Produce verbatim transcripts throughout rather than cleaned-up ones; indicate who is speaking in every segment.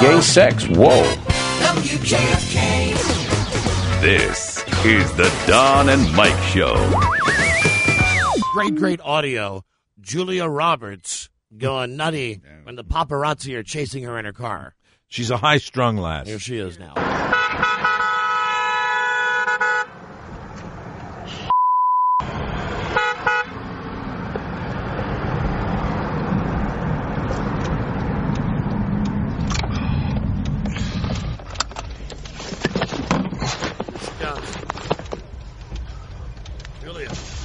Speaker 1: Gay sex. Whoa.
Speaker 2: W J F K.
Speaker 1: This is the Don and Mike Show.
Speaker 3: Great, great audio. Julia Roberts going nutty when the paparazzi are chasing her in her car.
Speaker 4: She's a high-strung lass.
Speaker 3: Here she is now. Julia.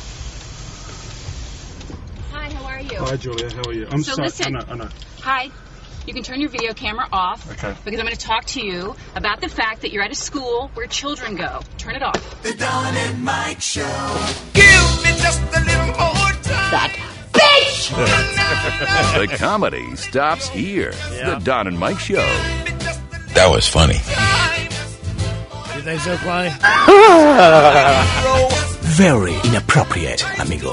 Speaker 5: Hi, how are you?
Speaker 6: Hi, Julia. How are you? I'm
Speaker 5: So
Speaker 6: sorry.
Speaker 5: listen.
Speaker 6: I know, I know.
Speaker 5: Hi. You can turn your video camera off.
Speaker 6: Okay.
Speaker 5: Because I'm going to talk to you about the fact that you're at a school where children go. Turn it off.
Speaker 2: The Don and Mike Show.
Speaker 7: Give me just a little more time.
Speaker 1: The comedy stops here. The Don and Mike Show.
Speaker 8: That was funny.
Speaker 3: You think so, Clay?
Speaker 2: Very inappropriate, amigo.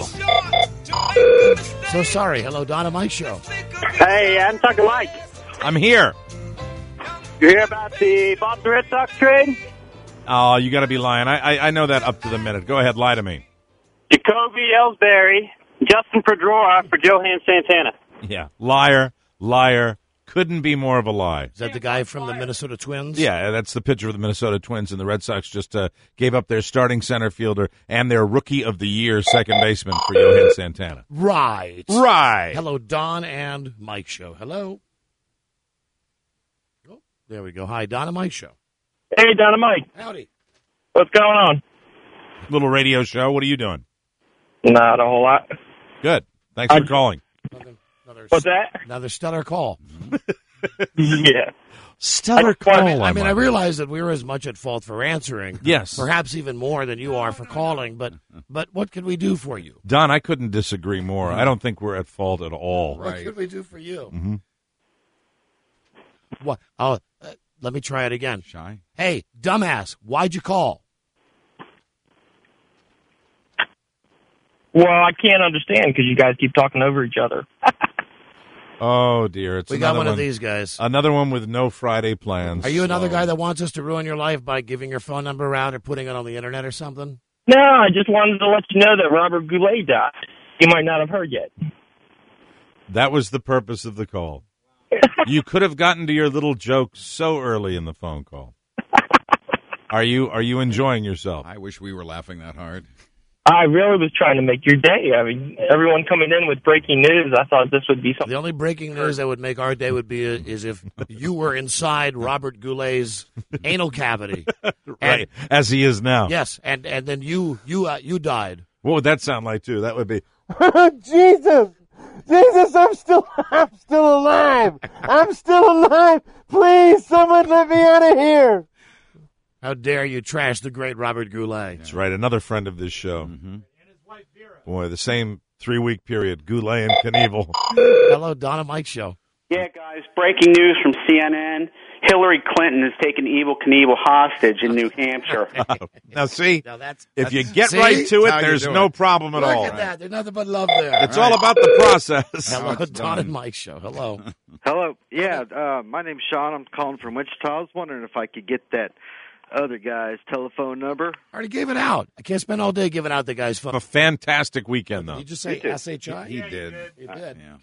Speaker 3: So sorry. Hello, Don and Mike Show.
Speaker 9: Hey, I'm talking Mike.
Speaker 4: I'm here.
Speaker 9: You hear about the Boston Red Sox trade?
Speaker 4: Oh, you got to be lying. I, I I know that up to the minute. Go ahead, lie to me.
Speaker 9: Jacoby Ellsbury, Justin Pedroia for Johan Santana.
Speaker 4: Yeah, liar, liar. Couldn't be more of a lie.
Speaker 3: Is that the guy from the Minnesota Twins?
Speaker 4: Yeah, that's the pitcher of the Minnesota Twins, and the Red Sox just uh, gave up their starting center fielder and their Rookie of the Year second baseman for Johan Santana.
Speaker 3: Right.
Speaker 4: Right.
Speaker 3: Hello, Don and Mike Show. Hello. Oh, there we go. Hi, Don and Mike Show.
Speaker 9: Hey, Don and Mike.
Speaker 3: Howdy.
Speaker 9: What's going on?
Speaker 4: Little radio show. What are you doing?
Speaker 9: Not a whole lot.
Speaker 4: Good. Thanks for
Speaker 9: I-
Speaker 4: calling.
Speaker 3: Another, another,
Speaker 9: What's that?
Speaker 3: Another stellar call.
Speaker 9: Yeah.
Speaker 4: Stellar
Speaker 9: I-
Speaker 4: call.
Speaker 3: I mean, I, mean, I
Speaker 4: might-
Speaker 3: realize that we're as much at fault for answering.
Speaker 4: Yes.
Speaker 3: Perhaps even more than you are for calling, but but what can we do for you?
Speaker 4: Don, I couldn't disagree more. I don't think we're at fault at all.
Speaker 3: What can we do for you?
Speaker 4: Mhm.
Speaker 3: What? Oh, uh, let me try it again.
Speaker 8: Shy.
Speaker 3: Hey, dumbass, why'd you call?
Speaker 9: Well, I can't understand because you guys keep talking over each other.
Speaker 4: Oh, dear. It's
Speaker 3: We got
Speaker 4: another
Speaker 3: one of these guys.
Speaker 4: Another one with no Friday plans.
Speaker 3: Are you another
Speaker 4: So-
Speaker 3: guy that wants us to ruin your life by giving your phone number around or putting it on the internet or something?
Speaker 9: No, I just wanted to let you know that Robert Goulet died. You might not have heard yet.
Speaker 4: That was the purpose of the call. You could have gotten to your little joke so early in the phone call. Are you Are you enjoying yourself?
Speaker 8: I wish we were laughing that hard.
Speaker 9: I really was trying to make your day. I mean, everyone coming in with breaking news, I thought this would be something.
Speaker 3: The only breaking news that would make our day would be uh, is if you were inside Robert Goulet's anal cavity.
Speaker 4: Right, as he is now.
Speaker 3: Yes, and, and then you you uh, you died.
Speaker 4: What would that sound like, too? That would be,
Speaker 10: Jesus! Jesus, I'm still, I'm still alive! I'm still alive! Please, someone let me out of here!
Speaker 3: How dare you trash the great Robert Goulet?
Speaker 4: that's right, another friend of this show.
Speaker 8: Mm-hmm.
Speaker 4: Boy, the same three-week period, Goulet and Knievel.
Speaker 3: Hello, Donna Mike Show.
Speaker 11: Yeah, guys, breaking news from C N N. Hillary Clinton has taken Evel Knievel hostage in New Hampshire.
Speaker 4: Now, see,
Speaker 3: Now that's
Speaker 4: if you
Speaker 3: that's-
Speaker 4: get
Speaker 3: see?
Speaker 4: right to
Speaker 8: How
Speaker 4: it,
Speaker 8: you
Speaker 4: there's
Speaker 8: doing?
Speaker 4: no problem at
Speaker 3: Look
Speaker 4: all.
Speaker 3: at that. There's nothing but love there.
Speaker 4: It's all about the process.
Speaker 3: Hello,
Speaker 8: it's
Speaker 3: Don
Speaker 8: done.
Speaker 3: and Mike Show. Hello.
Speaker 12: Hello. Yeah, uh, my name's Sean. I'm calling from Wichita. I was wondering if I could get that other guy's telephone number.
Speaker 3: I already gave it out. I can't spend all day giving out the guy's phone.
Speaker 4: A fantastic weekend,
Speaker 3: Did
Speaker 4: though.
Speaker 3: you just say S H I?
Speaker 8: He did.
Speaker 3: You did.
Speaker 8: Yeah.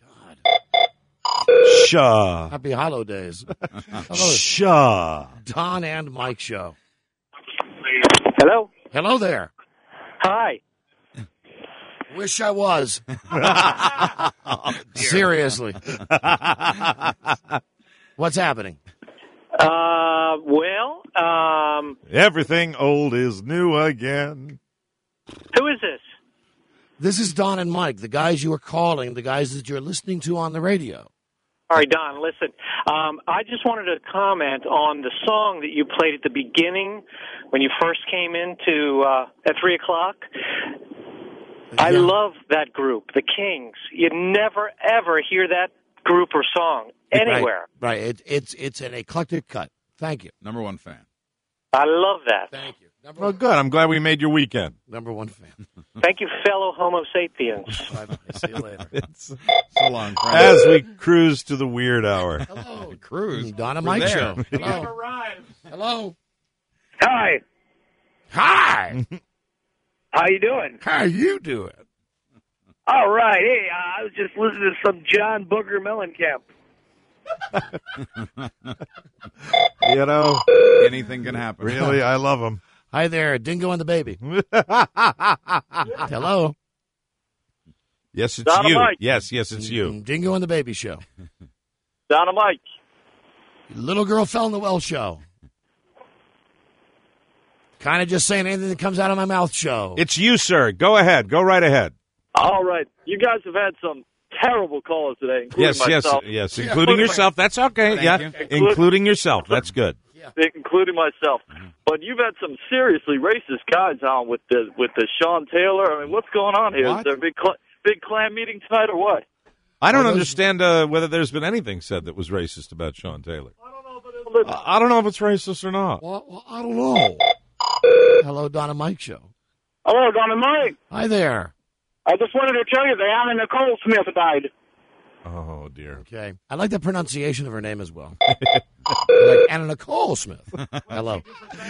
Speaker 4: Sha.
Speaker 3: Happy holidays. Hello,
Speaker 4: Sha.
Speaker 3: Don and Mike Show.
Speaker 9: Hello?
Speaker 3: Hello there.
Speaker 9: Hi.
Speaker 3: Wish I was. Seriously. What's happening?
Speaker 9: Uh, well, um,
Speaker 4: Everything old is new again.
Speaker 9: who is this?
Speaker 3: This is Don and Mike, the guys you are calling, the guys that you're listening to on the radio.
Speaker 9: All right, Don, listen. Um, I just wanted to comment on the song that you played at the beginning when you first came into uh, at three o'clock. I
Speaker 3: Yeah.
Speaker 9: love that group, the Kings. You'd never, ever hear that group or song anywhere.
Speaker 3: Right. right. It, it's it's an eclectic cut. Thank you.
Speaker 8: Number one fan.
Speaker 9: I love that.
Speaker 3: Thank you. Number
Speaker 4: Well, good. I'm glad we made your weekend.
Speaker 3: Number one fan.
Speaker 9: Thank you, fellow Homo sapiens.
Speaker 3: Bye-bye. See you later.
Speaker 4: It's
Speaker 8: So long, friend.
Speaker 4: as we cruise to the weird hour.
Speaker 3: Hello.
Speaker 8: Cruise.
Speaker 3: Donna
Speaker 8: We're
Speaker 3: Mike
Speaker 8: there.
Speaker 3: Show. Hello. Hello.
Speaker 9: Hi.
Speaker 3: Hi.
Speaker 9: How you doing?
Speaker 3: How you doing?
Speaker 9: All right. Hey, uh, I was just listening to some John Booker Mellencamp.
Speaker 4: You know,
Speaker 8: Anything can happen.
Speaker 4: really, I love him.
Speaker 3: Hi there, Dingo and the Baby. Hello.
Speaker 4: Yes, it's
Speaker 9: Donna
Speaker 4: you.
Speaker 9: Mike.
Speaker 4: Yes, yes, it's you.
Speaker 3: Dingo and the Baby Show.
Speaker 9: Dynamite.
Speaker 3: Little Girl Fell in the Well Show. Kind of just saying anything that comes out of my mouth show.
Speaker 4: It's you, sir. Go ahead. Go right ahead.
Speaker 6: All right. You guys have had some terrible calls today, including
Speaker 4: Yes, yes,
Speaker 6: myself.
Speaker 4: yes. Including yourself. That's okay.
Speaker 8: Thank
Speaker 4: yeah.
Speaker 8: you.
Speaker 4: Including yourself. That's good.
Speaker 6: Including myself. But you've had some seriously racist guys on with the with the Sean Taylor. I mean, what's going on here?
Speaker 3: What?
Speaker 6: Is there a big, cl- big clan meeting tonight or what?
Speaker 4: I don't
Speaker 3: Well, those-
Speaker 4: understand uh, whether there's been anything said that was racist about Sean Taylor.
Speaker 6: I don't know if it is.
Speaker 4: I I don't know if it's racist or not.
Speaker 3: Well, well, I don't know. Hello, Donna Mike Show.
Speaker 6: Hello, Don and Mike.
Speaker 3: Hi there.
Speaker 6: I just wanted to tell you that Anna Nicole Smith died.
Speaker 4: Oh, dear.
Speaker 3: Okay. I like the pronunciation of her name as well. Like Anna Nicole Smith. Hello.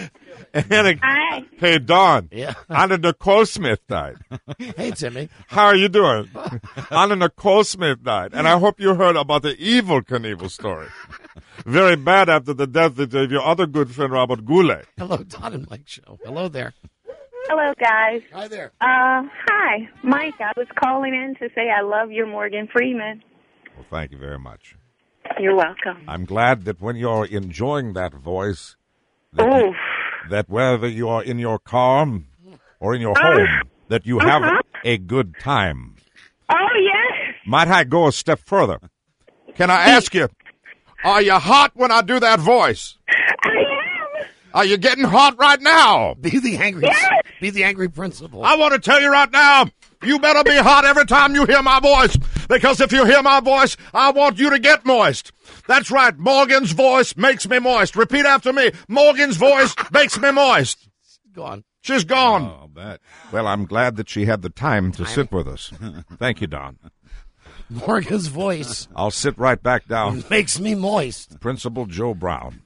Speaker 4: Anna,
Speaker 13: Hi.
Speaker 4: hey, Don.
Speaker 3: Yeah.
Speaker 4: Anna Nicole Smith died.
Speaker 3: Hey, Timmy.
Speaker 4: How are you doing? Anna Nicole Smith died. And I hope you heard about the evil Knievel story. Very bad after the death of your other good friend, Robert Goulet.
Speaker 3: Hello, Don and Mike Show. Hello there.
Speaker 13: Hello, guys.
Speaker 3: Hi there.
Speaker 13: Uh, hi, Mike. I was calling in to say I love your Morgan Freeman.
Speaker 4: Well, thank you very much.
Speaker 13: You're welcome.
Speaker 4: I'm glad that when you're enjoying that voice, that,
Speaker 13: Oof.
Speaker 4: that whether you are in your car or in your
Speaker 13: Uh,
Speaker 4: home, that you have
Speaker 13: uh-huh.
Speaker 4: a good time.
Speaker 13: Oh, yes.
Speaker 4: Might I go a step further? Can I ask you, are you hot when I do that voice?
Speaker 13: I am.
Speaker 4: Are you getting hot right now?
Speaker 3: Be the angry.
Speaker 13: Yes.
Speaker 3: Be the angry principal.
Speaker 4: I want to tell you right now, you better be hot every time you hear my voice. Because if you hear my voice, I want you to get moist. That's right. Morgan's voice makes me moist. Repeat after me. Morgan's voice makes me moist.
Speaker 3: Gone.
Speaker 4: She's gone.
Speaker 8: Oh, I'll bet.
Speaker 4: Well, I'm glad that she had the time to sit with us. Thank you, Don.
Speaker 3: Morgan's voice
Speaker 4: I'll sit right back down.
Speaker 3: makes me moist.
Speaker 4: Principal Joe Brown.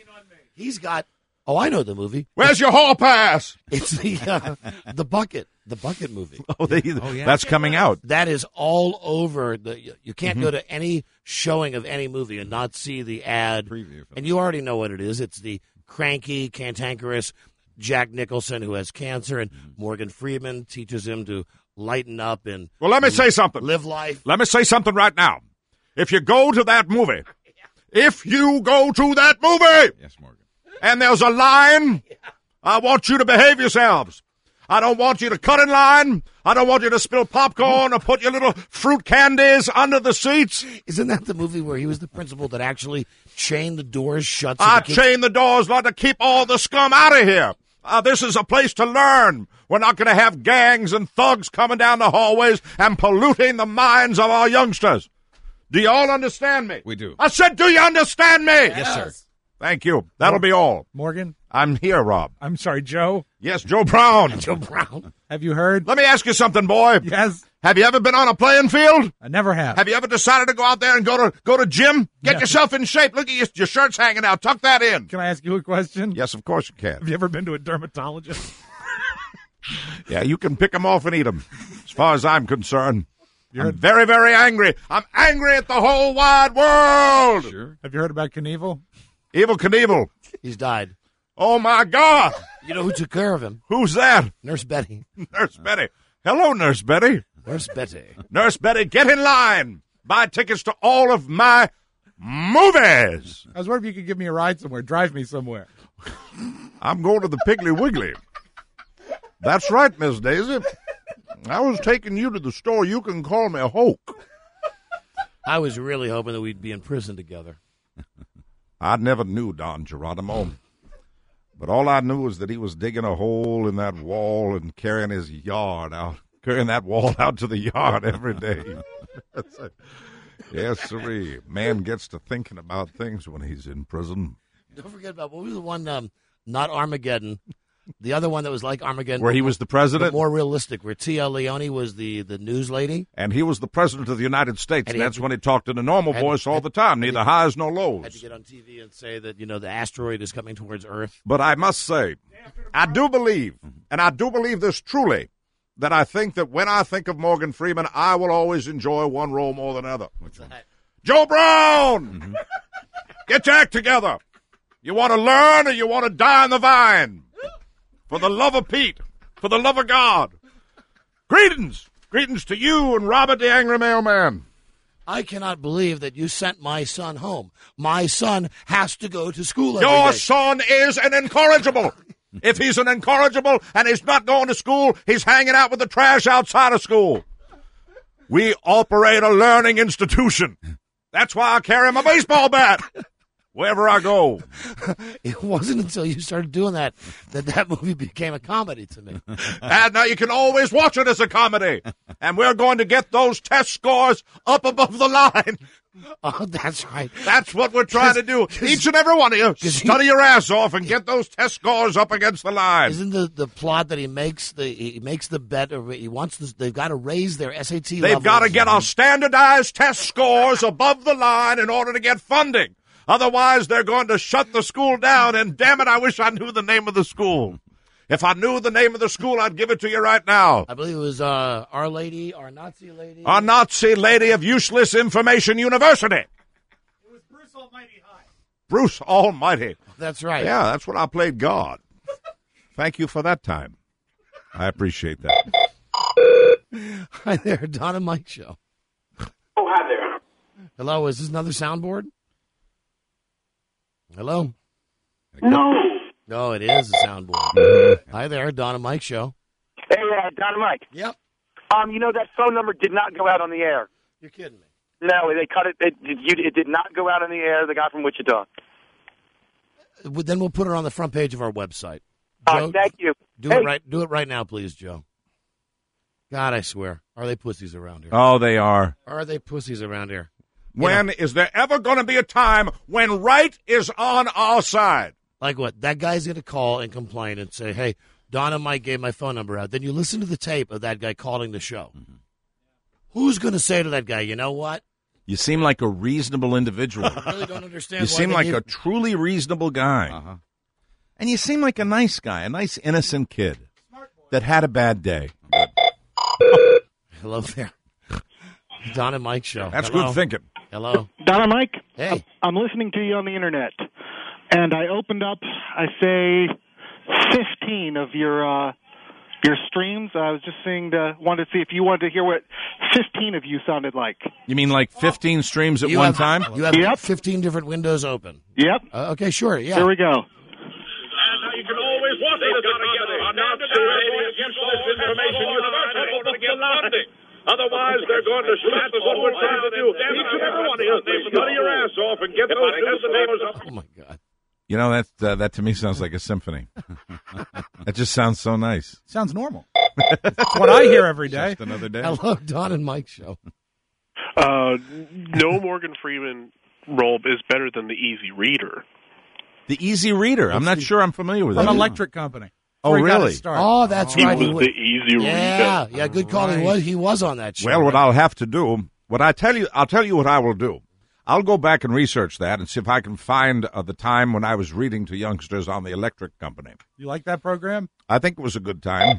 Speaker 3: He's got. Oh, I know the movie.
Speaker 4: Where's your hall pass?
Speaker 3: It's the uh, the bucket, the bucket movie.
Speaker 4: Oh, they,
Speaker 8: Oh, yeah.
Speaker 4: that's coming out.
Speaker 3: That is all over. The you, you can't
Speaker 4: Mm-hmm.
Speaker 3: go to any showing of any movie and not see the ad.
Speaker 8: Preview for
Speaker 3: And you already know what it is. It's the cranky, cantankerous Jack Nicholson who has cancer, and Morgan Freeman teaches him to lighten up and
Speaker 4: Well, let me say something.
Speaker 3: live life.
Speaker 4: Let me say something right now. If you go to that movie, if you go to that movie,
Speaker 8: Yes, Morgan.
Speaker 4: and there's a line, I want you to behave yourselves. I don't want you to cut in line. I don't want you to spill popcorn or put your little fruit candies under the seats.
Speaker 3: Isn't that the movie where he was the principal that actually chained the doors shut? So
Speaker 4: I
Speaker 3: the kids-
Speaker 4: chain the doors like to keep all the scum out of here. Uh, this is a place to learn. We're not going to have gangs and thugs coming down the hallways and polluting the minds of our youngsters. Do you all understand me?
Speaker 8: We do.
Speaker 4: I said, do you understand me?
Speaker 3: Yes, sir.
Speaker 4: Thank you. That'll be all.
Speaker 14: Morgan,
Speaker 4: I'm here, Rob.
Speaker 14: I'm sorry, Joe.
Speaker 4: Yes, Joe Brown.
Speaker 3: Joe Brown.
Speaker 14: Have you heard?
Speaker 4: Let me ask you something, boy.
Speaker 14: Yes,
Speaker 4: Have you ever been on a playing field?
Speaker 14: I never have.
Speaker 4: Have you ever decided to go out there and go to go to gym? Get
Speaker 14: No.
Speaker 4: yourself in shape. Look at your, your shirt's hanging out. Tuck that in.
Speaker 14: Can I ask you a question?
Speaker 4: Yes, of course you
Speaker 14: Have
Speaker 4: can.
Speaker 14: you ever been to a dermatologist?
Speaker 4: Yeah, you can pick them off and eat them. As far as I'm concerned,
Speaker 14: You're
Speaker 4: I'm very, very angry. I'm angry at the whole wide world.
Speaker 8: Sure.
Speaker 14: Have you heard about Knievel?
Speaker 4: Evil Knievel.
Speaker 3: He's died.
Speaker 4: Oh, my God.
Speaker 3: You know who took care of him?
Speaker 4: Who's that?
Speaker 3: Nurse Betty.
Speaker 4: Nurse Betty. Hello, Nurse Betty.
Speaker 3: Nurse Betty.
Speaker 4: Nurse Betty, get in line. Buy tickets to all of my movies.
Speaker 14: I was wondering if you could give me a ride somewhere, drive me somewhere.
Speaker 4: I'm going to the Piggly Wiggly. That's right, Miss Daisy. I was taking you to the store. You can call me a Hoke.
Speaker 3: I was really hoping that we'd be in prison together.
Speaker 4: I never knew Don Geronimo. But all I knew was that he was digging a hole in that wall and carrying his yard out, carrying that wall out to the yard every day. Yes, sirree. Man gets to thinking about things when he's in prison.
Speaker 3: Don't forget about what was the one, um, not Armageddon, The other one that was like Armageddon,
Speaker 4: Where he was the president?
Speaker 3: but more realistic, where Tia Leone was the, the news lady.
Speaker 4: And he was the president of the United States,
Speaker 3: And
Speaker 4: and
Speaker 3: he
Speaker 4: that's
Speaker 3: had to-
Speaker 4: when he talked in a normal
Speaker 3: had-
Speaker 4: voice all
Speaker 3: had-
Speaker 4: the time,
Speaker 3: had
Speaker 4: neither
Speaker 3: to-
Speaker 4: highs nor
Speaker 3: Had
Speaker 4: lows.
Speaker 3: to get on T V and say that, you know, the asteroid is coming towards Earth.
Speaker 4: But I must say, I do believe, and I do believe this truly, that I think that when I think of Morgan Freeman, I will always enjoy one role more than another. Which one? Joe Brown!
Speaker 3: Mm-hmm.
Speaker 4: Get your act together. You want to learn or you want to die on the vine? For the love of Pete, for the love of God. Greetings. Greetings to you and Robert the Angry Mailman.
Speaker 3: I cannot believe that you sent my son home. My son has to go to school every
Speaker 4: Your
Speaker 3: day.
Speaker 4: son is an incorrigible. If he's an incorrigible and he's not going to school, he's hanging out with the trash outside of school. We operate a learning institution. That's why I carry my baseball bat wherever I go.
Speaker 3: It wasn't until you started doing that that that movie became a comedy to me.
Speaker 4: And now you can always watch it as a comedy. And we're going to get those test scores up above the line.
Speaker 3: Oh, that's right.
Speaker 4: That's what we're trying to do. Each and every one of you, study your ass off and get those test scores up against the line.
Speaker 3: Isn't the, the plot that he makes the he makes the bet or he wants this, they've got to raise their S A T
Speaker 4: They've
Speaker 3: levels.
Speaker 4: got to get our standardized test scores above the line in order to get funding. Otherwise, they're going to shut the school down, and damn it, I wish I knew the name of the school. If I knew the name of the school, I'd give it to you right now.
Speaker 3: I believe it was uh, Our Lady, Our Nazi Lady.
Speaker 4: Our Nazi Lady of Useless Information University.
Speaker 14: It was Bruce Almighty High.
Speaker 4: Bruce Almighty.
Speaker 3: That's right.
Speaker 4: Yeah, that's what I played God. Thank you for that time. I appreciate that.
Speaker 3: Hi there, Don and Mike Show.
Speaker 15: Oh, hi there.
Speaker 3: Hello, is this another soundboard? Hello?
Speaker 15: No.
Speaker 3: No, it is a soundboard. Hi there, Don and Mike Show.
Speaker 15: Hey, uh, Don and Mike.
Speaker 3: Yep.
Speaker 15: Um, you know that phone number did not go out on the air.
Speaker 3: You're kidding me.
Speaker 15: No, they cut it. It, you, it did not go out on the air. The guy from Wichita.
Speaker 3: Well, then we'll put it on the front page of our website.
Speaker 15: Uh,
Speaker 3: Joe,
Speaker 15: thank you.
Speaker 3: Do
Speaker 15: Hey.
Speaker 3: it right. Do it right now, please, Joe. God, I swear, are they pussies around here?
Speaker 4: Oh, they are.
Speaker 3: Are they pussies around here?
Speaker 4: When is there ever going to be a time when right is on our side?
Speaker 3: Like what? That guy's going to call and complain and say, hey, Don and Mike gave my phone number out. Then you listen to the tape of that guy calling the show. Mm-hmm. Who's going to say to that guy, you know what?
Speaker 4: You seem like a reasonable individual.
Speaker 3: I really don't understand
Speaker 4: You
Speaker 3: why
Speaker 4: seem
Speaker 3: they
Speaker 4: like
Speaker 3: gave-
Speaker 4: a truly reasonable guy.
Speaker 8: Uh-huh.
Speaker 4: And you seem like a nice guy, a nice, innocent kid that had a bad day.
Speaker 3: Hello there. Don and Mike Show.
Speaker 4: That's
Speaker 3: Hello.
Speaker 4: good thinking.
Speaker 3: Hello.
Speaker 16: Donna Mike?
Speaker 3: Hey.
Speaker 16: I'm listening to you on the internet. And I opened up, I say, fifteen of your uh, your streams. I was just seeing to, wanted to see if you wanted to hear what fifteen of you sounded like.
Speaker 4: You mean like fifteen streams at
Speaker 3: You
Speaker 4: one
Speaker 3: have-
Speaker 4: time?
Speaker 3: You have
Speaker 16: Yep.
Speaker 3: fifteen different windows open.
Speaker 16: Yep.
Speaker 3: Uh, okay, sure. Yeah.
Speaker 16: Here we go.
Speaker 4: You can always watch it as a comedy. I'm not sure against this information university in order to get funding. Otherwise, they're going to shut the what we're trying to do. Each and every one of you, study your ass off and get those news numbers up.
Speaker 3: Oh, my God.
Speaker 4: You know, that, uh, that to me sounds like a symphony. That just sounds so nice.
Speaker 14: Sounds normal. That's what I hear every day.
Speaker 4: Just another day.
Speaker 3: Hello, Don and Mike Show.
Speaker 17: Uh, no Morgan Freeman role is better than the Easy Reader.
Speaker 4: The Easy Reader. I'm not sure I'm familiar with
Speaker 14: From
Speaker 4: that.
Speaker 14: Electric Company.
Speaker 4: Oh,
Speaker 14: Where he got
Speaker 4: really?
Speaker 14: his start.
Speaker 3: Oh, that's
Speaker 17: He
Speaker 3: right.
Speaker 17: was
Speaker 3: wa-
Speaker 17: the Easy
Speaker 3: yeah,
Speaker 17: Reader.
Speaker 3: yeah, good call. He
Speaker 14: Right.
Speaker 3: was. He was on that show.
Speaker 4: Well, what
Speaker 3: right?
Speaker 4: I'll have to do, what I tell you, I'll tell you what I will do. I'll go back and research that and see if I can find uh, the time when I was reading to youngsters on the Electric Company.
Speaker 14: You like that program?
Speaker 4: I think it was a good time.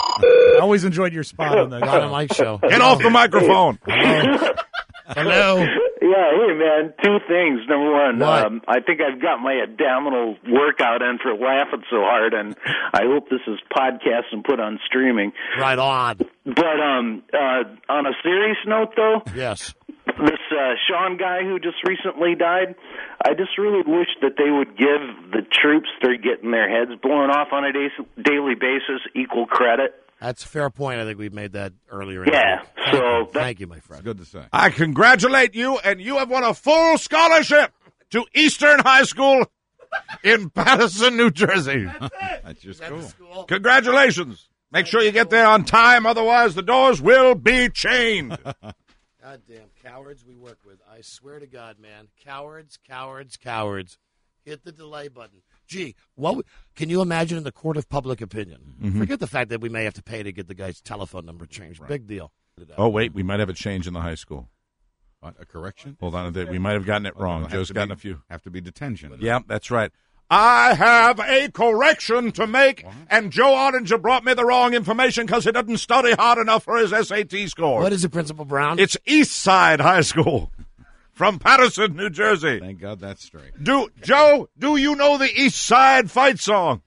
Speaker 14: I always enjoyed your spot on the
Speaker 3: Don and Mike Show.
Speaker 4: Get off the microphone.
Speaker 3: Hello. Hello.
Speaker 18: Yeah, hey man, two things. Number one,
Speaker 3: What?
Speaker 18: um, I think I've got my abdominal workout in for laughing so hard, and I hope this is podcast and put on streaming.
Speaker 3: Right on.
Speaker 18: But um, uh, on a serious note, though,
Speaker 3: Yes.
Speaker 18: this uh, Sean guy who just recently died, I just really wish that they would give the troops that are getting their heads blown off on a da- daily basis equal credit.
Speaker 3: That's a fair point. I think we made that earlier. in the
Speaker 18: Yeah,
Speaker 3: week.
Speaker 18: so
Speaker 3: Thank you.
Speaker 18: that-
Speaker 3: Thank you, my friend.
Speaker 8: Good to say.
Speaker 4: I congratulate you, and you have won a full scholarship to Eastern High School in Paterson, New Jersey.
Speaker 8: That's your school.
Speaker 4: Congratulations. Make sure you get there on time, otherwise the doors will be chained.
Speaker 3: Goddamn cowards we work with. I swear to God, man. Cowards, cowards, cowards. Hit the delay button. Gee, what w- can you imagine in the court of public opinion?
Speaker 4: Mhm.
Speaker 3: Forget the fact that we may have to pay to get the guy's telephone number changed. Big deal.
Speaker 4: Oh, wait, we might have a change in the high school.
Speaker 19: What, a correction?
Speaker 4: Hold on, we might have gotten it
Speaker 19: Oh,
Speaker 4: wrong.
Speaker 19: have
Speaker 4: Joe's
Speaker 19: to
Speaker 4: gotten
Speaker 19: be-
Speaker 4: a few.
Speaker 19: Have to be detention.
Speaker 4: Yeah, that's right. I have a correction to make, and Joe Ottinger brought me the wrong information because he didn't study hard enough for his S A T score.
Speaker 3: What is it, Principal Brown?
Speaker 4: It's East Side High School from Patterson, New Jersey.
Speaker 19: Thank God that's straight.
Speaker 4: Do Joe, do you know the East Side fight song?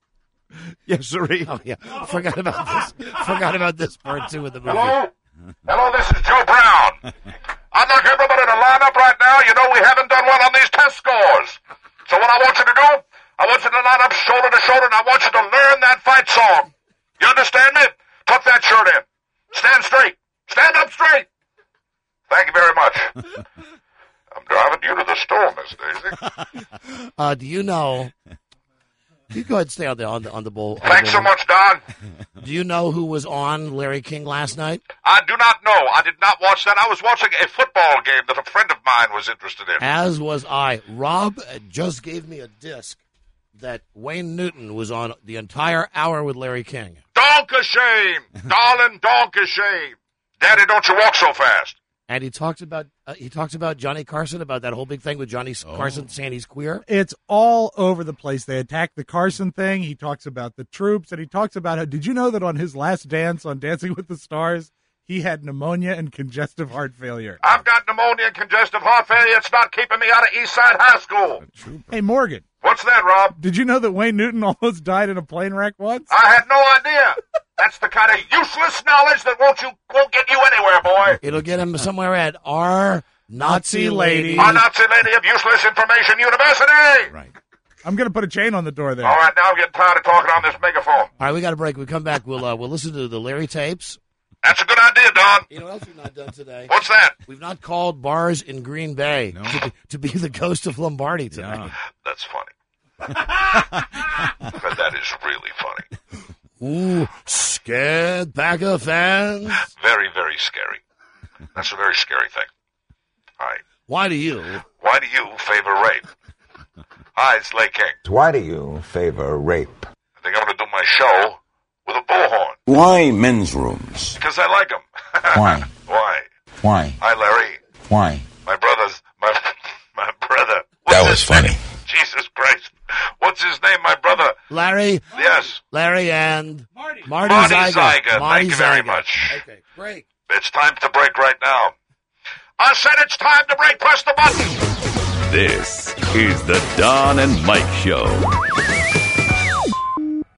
Speaker 4: Yes, sirree.
Speaker 3: Oh, yeah. Forgot about this. Forgot about this part, too, of the movie.
Speaker 4: Hello? Hello, this is Joe Brown. I'd like everybody to line up right now. You know we haven't done well on these test scores. So what I want you to do, I want you to line up shoulder to shoulder, and I want you to learn that fight song. You understand me? Tuck that shirt in. Stand straight. Stand up straight. Thank you very much. I'm driving you to the store, Miss Daisy.
Speaker 3: Uh, do you know? You go ahead and stay on the on the on the bowl.
Speaker 4: Thanks so much, Don.
Speaker 3: Do you know who was on Larry King last night?
Speaker 4: I do not know. I did not watch that. I was watching a football game that a friend of mine was interested in.
Speaker 3: As was I. Rob just gave me a disc that Wayne Newton was on the entire hour with Larry King.
Speaker 4: Donk a shame. Darling, donk a shame. Daddy, don't you walk so fast.
Speaker 3: And he talks about uh, he talks about Johnny Carson, about that whole big thing with Johnny
Speaker 14: Oh.
Speaker 3: Carson saying he's queer.
Speaker 14: It's all over the place. They attack the Carson thing. He talks about the troops, and he talks about how. Did you know that on his last dance on Dancing with the Stars, he had pneumonia and congestive heart failure?
Speaker 4: I've got pneumonia and congestive heart failure. It's not keeping me out of East Side High School.
Speaker 14: Hey, Morgan.
Speaker 4: What's that, Rob?
Speaker 14: Did you know that Wayne Newton almost died in a plane wreck once?
Speaker 4: I had no idea. That's the kind of useless knowledge that won't you won't get you anywhere, boy.
Speaker 3: It'll get him somewhere at our Nazi lady.
Speaker 4: Our Nazi Lady of Useless Information University.
Speaker 19: Right.
Speaker 14: I'm going to put a chain on the door there.
Speaker 4: All right, now I'm getting tired of talking on this megaphone.
Speaker 3: All right, we got a break. We come back. We'll uh, we'll listen to the Larry tapes.
Speaker 4: That's a good idea, Don.
Speaker 3: You know what else we've not done today?
Speaker 4: What's that?
Speaker 3: We've not called bars in Green Bay to, be, to be the ghost of Lombardi tonight.
Speaker 4: That's funny. But that is really funny.
Speaker 3: Ooh, scared Packer fans.
Speaker 4: Very, very scary. That's a very scary thing. All right.
Speaker 3: Why do you?
Speaker 4: Why do you favor rape? Hi, it's Lay King.
Speaker 20: Why do you favor rape?
Speaker 4: I think I'm going to do my show with a bullhorn.
Speaker 20: Why men's rooms?
Speaker 4: Because I like them.
Speaker 20: Why?
Speaker 4: Why?
Speaker 20: Why?
Speaker 4: Hi, Larry.
Speaker 20: Why?
Speaker 4: My brother's, my, my brother.
Speaker 20: That was funny.
Speaker 4: Jesus Christ. What's his name, my brother?
Speaker 3: Larry?
Speaker 4: Yes.
Speaker 3: Larry and Marty. Marty,
Speaker 4: Marty
Speaker 3: Zyga.
Speaker 4: Zyga.
Speaker 3: Marty
Speaker 4: Thank you very
Speaker 3: Zyga.
Speaker 4: much.
Speaker 3: Okay, break.
Speaker 4: It's time to break right now. I said it's time to break. Press the button.
Speaker 1: This is the Don and Mike Show.